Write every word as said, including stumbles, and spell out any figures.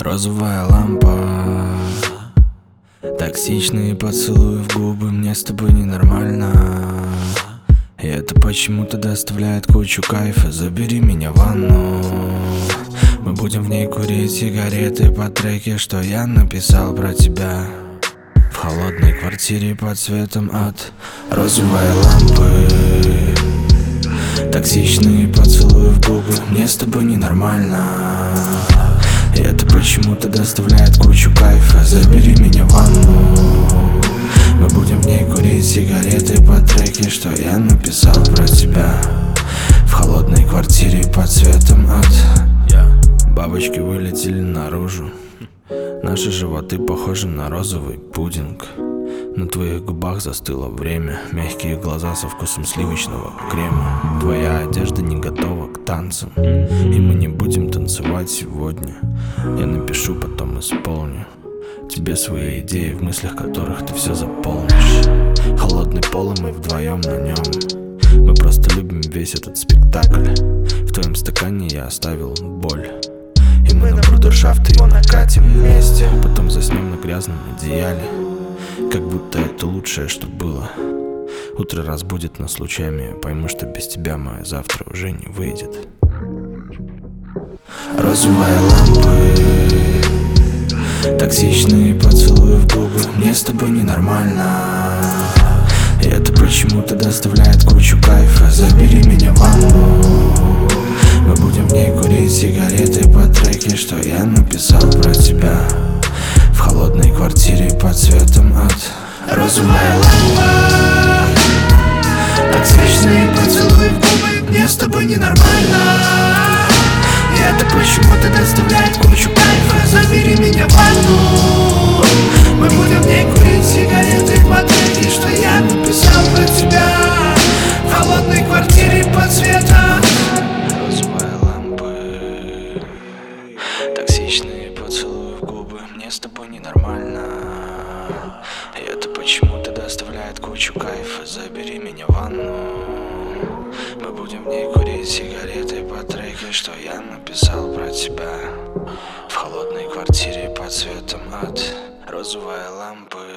Розовая лампа, токсичные поцелуи в губы, мне с тобой ненормально. И это почему-то доставляет кучу кайфа. Забери меня в ванну, мы будем в ней курить сигареты по треке, что я написал про тебя. В холодной квартире под светом от розовой лампы, токсичные поцелуи в губы, мне с тобой ненормально. И это почему-то доставляет кучу кайфа. Забери меня в ванну, мы будем в ней курить сигареты по треке, что я написал про тебя. В холодной квартире под светом от бабочки вылетели наружу. Наши животы похожи на розовый пудинг. На твоих губах застыло время, мягкие глаза со вкусом сливочного крема. Твоя одежда не готова к танцам, и мы не будем танцевать сегодня. Я напишу, потом исполню тебе свои идеи, в мыслях которых ты все заполнишь. Холодный пол, и мы вдвоем на нем. Мы просто любим весь этот спектакль. В твоем стакане я оставил боль, и мы на брудершафт его накатим вместе. Потом заснем на грязном одеяле, как будто это лучшее, что было. Утро разбудит нас лучами, пойму, что без тебя мое завтра уже не выйдет. Розовые лампы, токсичные поцелуи в губы, мне с тобой ненормально. И это почему-то доставляет кучу кайфа. Забери меня в ванну, мы будем в ней курить сигареты по треке, что я написал про тебя. В холодной квартире под светом от розовая лампа, токсичные поцелуи в губы, мне с тобой ненормально. И это почему-то доставляет кучу кайфа. Забери меня в ванну, мы будем в ней курить сигареты по треке, что я написал про тебя. В холодной квартире под светом розовая лампа, токсичные поцелуи в губы, мне с тобой ненормально. И это почему-то доставляет кучу кайфа. Забери меня в ванну, мы будем в ней курить сигареты по треке, что я написал про тебя. В холодной квартире под светом от розовой лампы.